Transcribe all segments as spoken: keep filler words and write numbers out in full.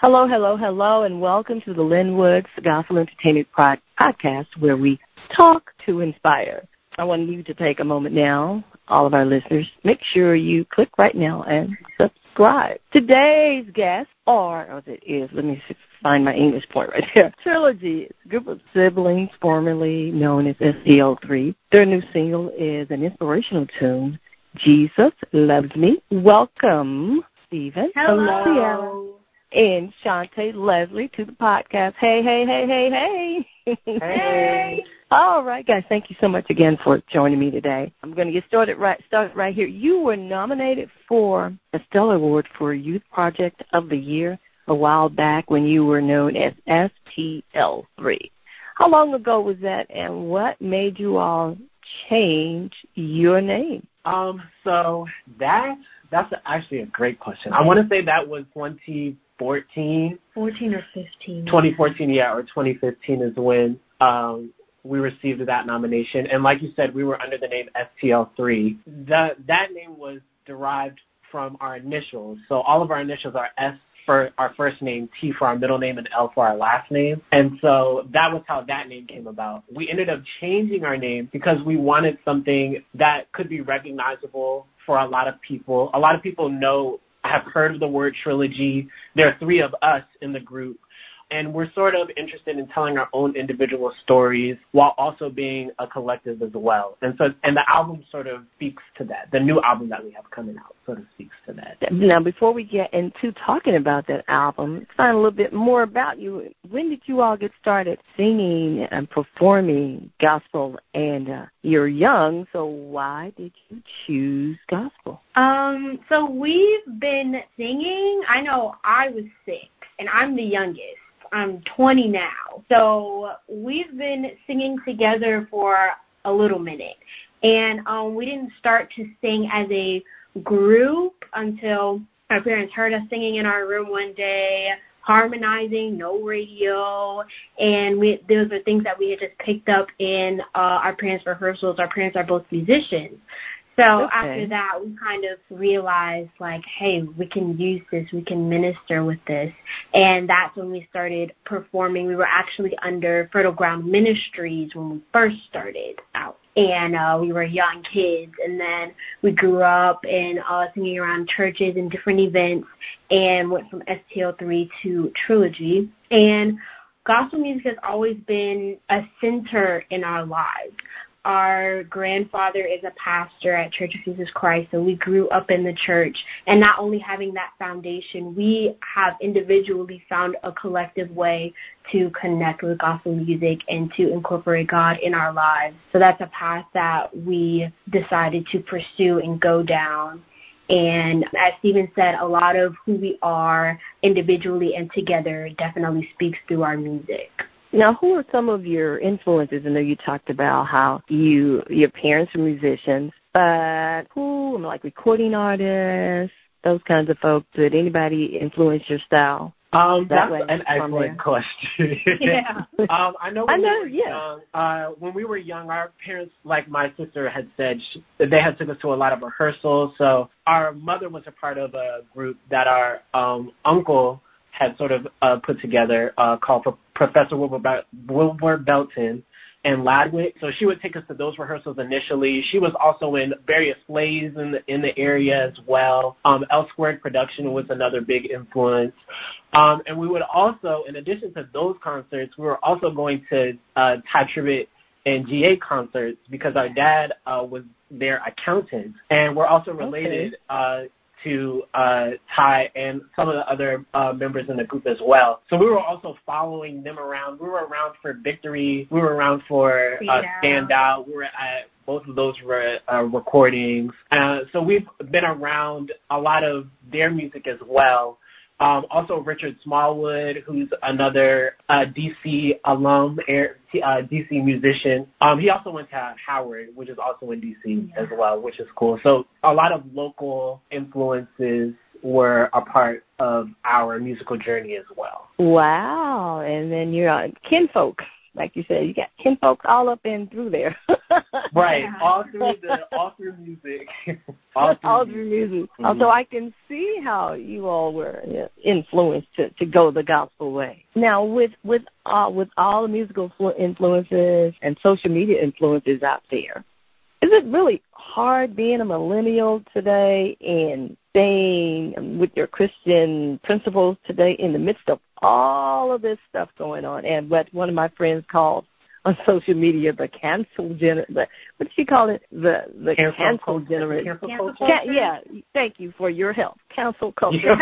Hello, hello, hello, and welcome to the Lynn Woods Gospel Entertainment Pod- Podcast, where we talk to inspire. I want you to take a moment now, all of our listeners, make sure you click right now and subscribe. Today's guests are, or it is, let me find my English point right there, Trilogy, a group of siblings formerly known as S T L three. Their new single is an inspirational tune, Jesus Loves Me. Welcome, Stephen. Hello. Hello. And Shante Leslie to the podcast. Hey, hey, hey, hey, hey. Hey. All right, guys, thank you so much again for joining me today. I'm going to get started right started right here. You were nominated for a Stellar Award for Youth Project of the Year a while back when you were known as S T L three. How long ago was that, and what made you all change your name? Um, so that that's actually a great question. I want to say that was twenty fourteen. fourteen or fifteen. twenty fourteen, yeah, or twenty fifteen is when um, we received that nomination. And like you said, we were under the name S T L three. The, that name was derived from our initials. So all of our initials are S for our first name, T for our middle name, and L for our last name. And so that was how that name came about. We ended up changing our name because we wanted something that could be recognizable for a lot of people. A lot of people know, have heard of the word Trilogy. There are three of us in the group, and we're sort of interested in telling our own individual stories while also being a collective as well. And so, and the album sort of speaks to that. The new album that we have coming out sort of speaks to that. Now, before we get into talking about that album, let's find a little bit more about you. When did you all get started singing and performing gospel? And uh, you're young, so why did you choose gospel? Um, so we've been singing. I know I was six, and I'm the youngest. I'm twenty now. So we've been singing together for a little minute. And um, we didn't start to sing as a group until our parents heard us singing in our room one day, harmonizing, no radio. And we, those are things that we had just picked up in uh, our parents' rehearsals. Our parents are both musicians. So okay. After that, we kind of realized, like, hey, we can use this, we can minister with this. And that's when we started performing. We were actually under Fertile Ground Ministries when we first started out. And uh, we were young kids. And then we grew up in uh, singing around churches and different events and went from S T L three to Trilogy. And gospel music has always been a center in our lives. Our grandfather is a pastor at Church of Jesus Christ, so we grew up in the church. And not only having that foundation, we have individually found a collective way to connect with gospel music and to incorporate God in our lives. So that's a path that we decided to pursue and go down. And as Stephen said, a lot of who we are individually and together definitely speaks through our music. Now, who are some of your influences? I know you talked about how you your parents are musicians, but who, like recording artists, those kinds of folks, did anybody influence your style? Um, that that's way, an excellent question. Yeah. um, I know when I know, we were yeah. young, uh, when we were young, our parents, like my sister had said, she, they had took us to a lot of rehearsals. So our mother was a part of a group that our um, uncle had sort of uh, put together uh, called Pro- Professor Wilbur, Wilbur Belton and Ladwick. So she would take us to those rehearsals initially. She was also in various plays in the in the area as well. Um, L Squared Production was another big influence. Um, and we would also, in addition to those concerts, we were also going to uh, Ty Tribbett and G A concerts because our dad uh, was their accountant. And we're also related okay. uh to uh, Ty and some of the other uh, members in the group as well. So we were also following them around. We were around for Victory. We were around for uh, Stand Out. We were at both of those re- uh, recordings. Uh, so we've been around a lot of their music as well. Um, also Richard Smallwood, who's another uh, D C alum, uh, D C musician. Um, he also went to Howard, which is also in D C yeah. as well, which is cool. So a lot of local influences were a part of our musical journey as well. Wow. And then you're on Kinfolk. like you said, you got ten folks all up and through there. Right, all through the all through music, all through, all through music. music. Mm-hmm. So I can see how you all were you know, influenced to, to go the gospel way. Now, with with uh, with all the musical influences and social media influences out there, is it really hard being a millennial today and staying with your Christian principles today in the midst of all of this stuff going on? And what one of my friends called on social media the cancel gener the what did she call it? The the cancel, cancel generation. Cancel culture? Can, yeah, thank you for your help. Cancel culture.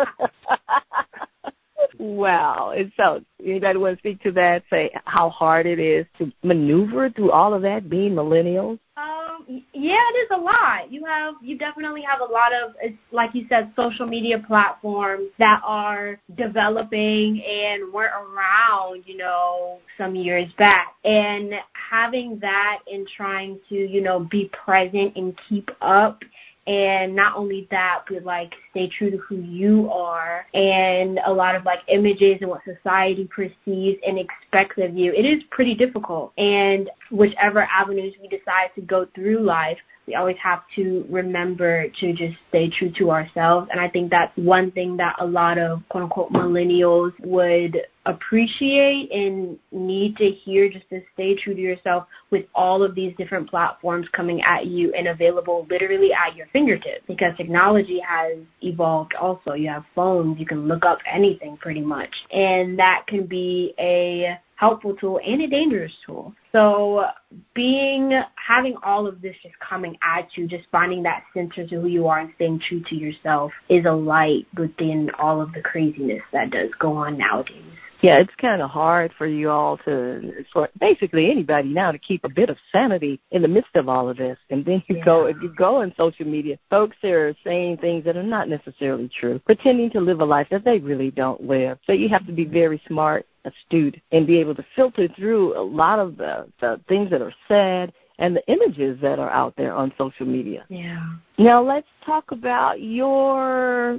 Wow. And so anybody want to speak to that, say how hard it is to maneuver through all of that, being millennials? Um, yeah, it is a lot. You have, you definitely have a lot of, it's like you said, social media platforms that are developing and weren't around, you know, some years back. And having that and trying to, you know, be present and keep up. And not only that, but, like, stay true to who you are, and a lot of, like, images and what society perceives and expects of you. It is pretty difficult. And whichever avenues we decide to go through life, we always have to remember to just stay true to ourselves. And I think that's one thing that a lot of, quote-unquote, millennials would appreciate and need to hear, just to stay true to yourself with all of these different platforms coming at you and available literally at your fingertips, because technology has evolved also. You have phones, you can look up anything pretty much, and that can be a helpful tool and a dangerous tool. So being, having all of this just coming at you, just finding that center to who you are and staying true to yourself is a light within all of the craziness that does go on nowadays. Yeah, it's kind of hard for you all to, for basically anybody now, to keep a bit of sanity in the midst of all of this. And then you yeah. go, if you go on social media, folks are saying things that are not necessarily true, pretending to live a life that they really don't live. So you have to be very smart, astute, and be able to filter through a lot of the, the things that are said and the images that are out there on social media. Yeah. Now let's talk about your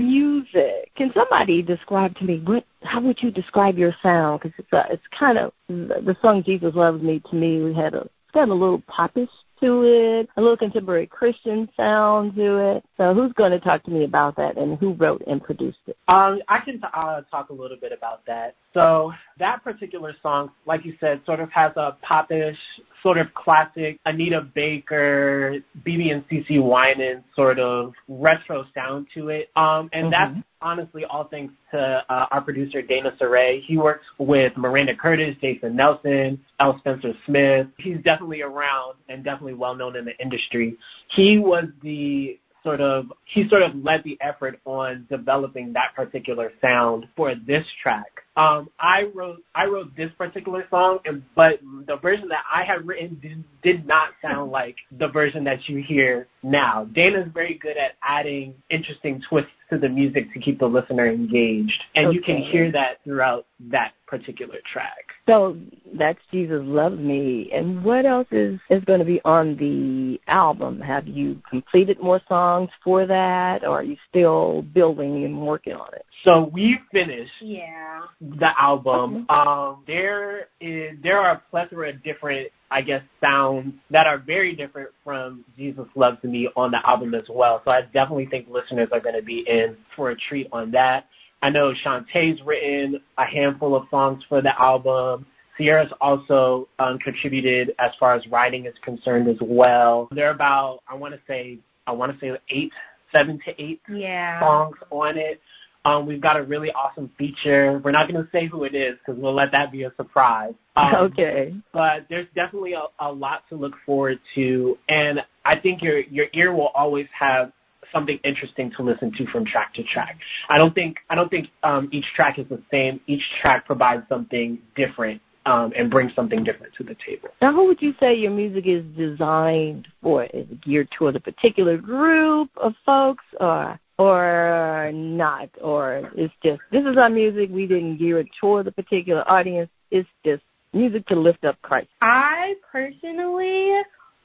music. Can somebody describe to me, what? How would you describe your sound? Because it's, a, it's kind of, the song Jesus Loves Me, to me, we had a, it's got a little popish to it, a little contemporary Christian sound to it. So who's going to talk to me about that, and who wrote and produced it? Um, I can t- uh, talk a little bit about that. So that particular song, like you said, sort of has a popish, sort of classic Anita Baker, B B and C C Winans sort of retro sound to it. Um, and mm-hmm. that's honestly all thanks to uh, our producer, Dana Saray. He works with Miranda Curtis, Jason Nelson, L. Spencer Smith. He's definitely around and definitely well known in the industry. He was the sort of, he sort of led the effort on developing that particular sound for this track. Um, I wrote I wrote this particular song, and, but the version that I had written did, did not sound like the version that you hear now. Dana's very good at adding interesting twists to the music to keep the listener engaged, and okay. you can hear that throughout that particular track. So that's Jesus Loves Me. And what else is, is going to be on the album? Have you completed more songs for that, or are you still building and working on it? So we finished yeah. the album. Okay. Um, there is there are a plethora of different, I guess, sounds that are very different from Jesus Loves Me on the album as well. So I definitely think listeners are going to be in for a treat on that. I know Shantae's written a handful of songs for the album. Sierra's also um, contributed as far as writing is concerned as well. There are about, I want to say, I want to say eight, seven to eight yeah. songs on it. Um, we've got a really awesome feature. We're not going to say who it is because we'll let that be a surprise. Um, okay. But there's definitely a, a lot to look forward to, and I think your your ear will always have something interesting to listen to from track to track. I don't think I don't think um, each track is the same. Each track provides something different um, and brings something different to the table. Now, who would you say your music is designed for? Is it geared toward a particular group of folks, or or not? Or it's just, this is our music, we didn't gear it toward a particular audience, it's just music to lift up Christ? I personally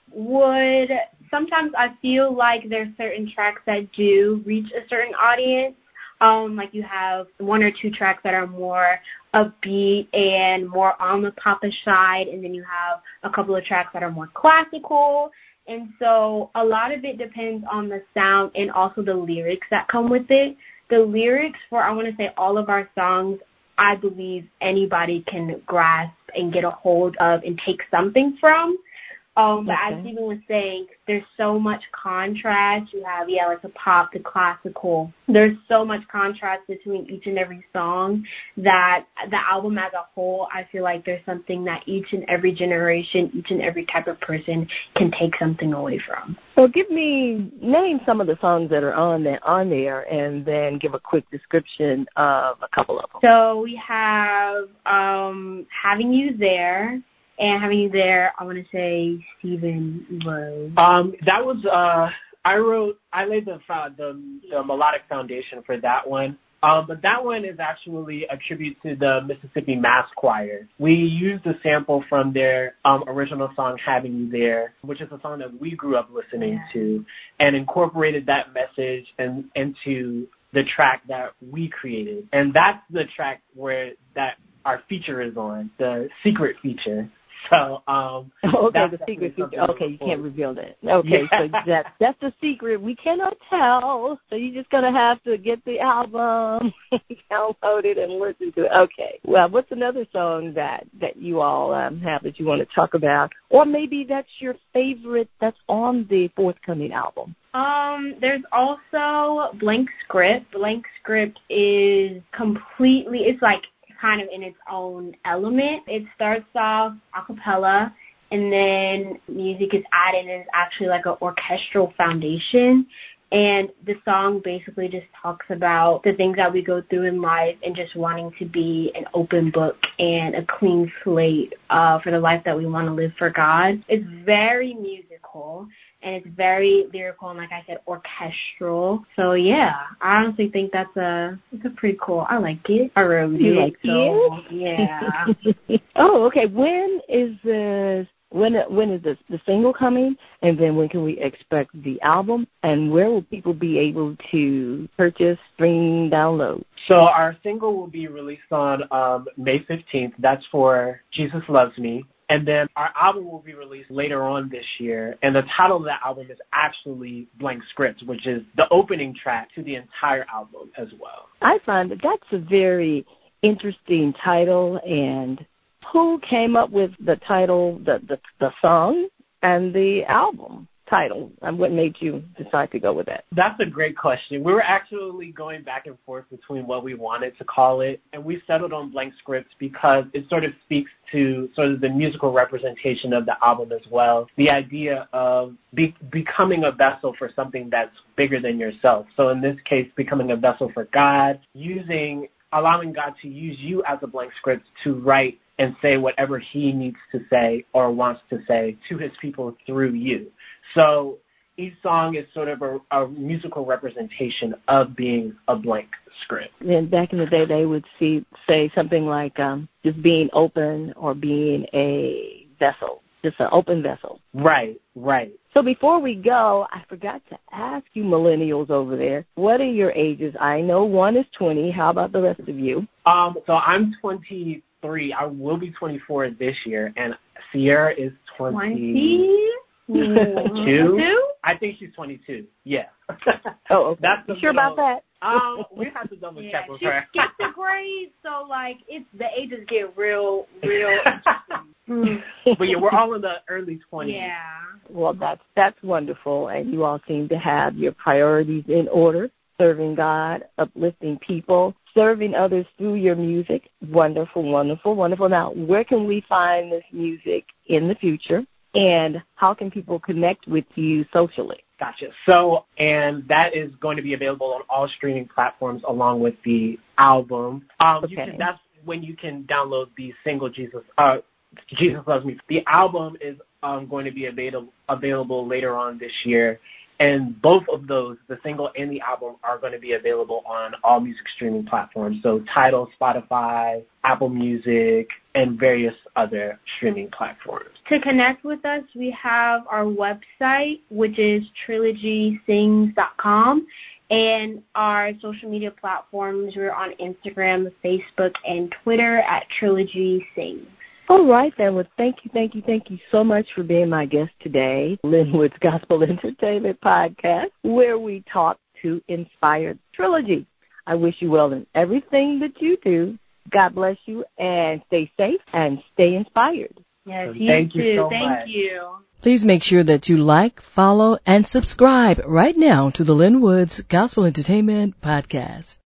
would, sometimes I feel like there's certain tracks that do reach a certain audience, Um, like you have one or two tracks that are more upbeat and more on the popish side, and then you have a couple of tracks that are more classical. And so a lot of it depends on the sound and also the lyrics that come with it. The lyrics for, I want to say, all of our songs, I believe anybody can grasp and get a hold of and take something from. Um, but okay. As Stephen was saying, there's so much contrast. You have, yeah, like the pop, the classical. There's so much contrast between each and every song that the album as a whole, I feel like there's something that each and every generation, each and every type of person can take something away from. So give me, name some of the songs that are on there, on there and then give a quick description of a couple of them. So we have um, Having You There. And Having You There, I want to say Stephen wrote. Um, that was, uh, I wrote, I laid the, the, the melodic foundation for that one. Um, but that one is actually a tribute to the Mississippi Mass Choir. We used a sample from their um, original song, Having You There, which is a song that we grew up listening yeah. to, and incorporated that message and, into the track that we created. And that's the track where that our feature is on, the secret feature. So, um, okay, the secret feature. Okay, you can't reveal that. Okay, yeah. So that that's the secret. We cannot tell. So you're just gonna have to get the album, download it, and listen to it. Okay. Well, what's another song that that you all um, have that you want to talk about, or maybe that's your favorite that's on the forthcoming album? Um, there's also Blank Script. Blank Script is completely. It's like. Kind of in its own element. It starts off a cappella, and then music is added, and it's actually like an orchestral foundation. And the song basically just talks about the things that we go through in life and just wanting to be an open book and a clean slate uh, for the life that we want to live for God. It's very musical, and it's very lyrical and, like I said, orchestral. So, yeah, I honestly think that's a it's a pretty cool. I like it. I wrote it. You like so, it? Yeah. Oh, okay. When is this? When when is this, the single coming, and then when can we expect the album, and where will people be able to purchase, stream, download? So our single will be released on um, May fifteenth. That's for Jesus Loves Me. And then our album will be released later on this year. And the title of that album is actually Blank Script, which is the opening track to the entire album as well. I find that that's a very interesting title, and who came up with the title, the, the the song, and the album title? And what made you decide to go with that? That's a great question. We were actually going back and forth between what we wanted to call it, and we settled on Blank Script because it sort of speaks to sort of the musical representation of the album as well, the idea of be, becoming a vessel for something that's bigger than yourself. So in this case, becoming a vessel for God, using, allowing God to use you as a blank script to write and say whatever he needs to say or wants to say to his people through you. So each song is sort of a, a musical representation of being a blank script. And back in the day, they would see, say something like um, just being open or being a vessel, just an open vessel. Right, right. So before we go, I forgot to ask you millennials over there, what are your ages? I know one is twenty. How about the rest of you? Um, so I'm twenty-three. I will be twenty-four this year, and Sierra is twenty. twenty-two? I think she's twenty-two. Yeah. Oh, okay. That's you sure middle, about that? Um, we have to double yeah, check with she her. She skipped the grade, so like it's the ages get real, real. mm. But yeah, we're all in the early twenties. Yeah. Well, that's that's wonderful, and you all seem to have your priorities in order: serving God, uplifting people, serving others through your music. Wonderful, wonderful, wonderful. Now, where can we find this music in the future? And how can people connect with you socially? Gotcha. So, and that is going to be available on all streaming platforms along with the album. Um, okay. you can, that's when you can download the single Jesus uh, Jesus Loves Me. The album is um, going to be available available later on this year. And both of those, the single and the album, are going to be available on all music streaming platforms. So Tidal, Spotify, Apple Music, and various other streaming platforms. To connect with us, we have our website, which is trilogy sings dot com, and our social media platforms. We're on Instagram, Facebook, and Twitter at Trilogy Sings. All right, then. Well, thank you, thank you, thank you so much for being my guest today, Linwood's Gospel Entertainment Podcast, where we talk to inspire Trilogy. I wish you well in everything that you do. God bless you, and stay safe and stay inspired. Yes, so you thank too. You so thank much. you. Please make sure that you like, follow, and subscribe right now to the Linwood's Gospel Entertainment Podcast.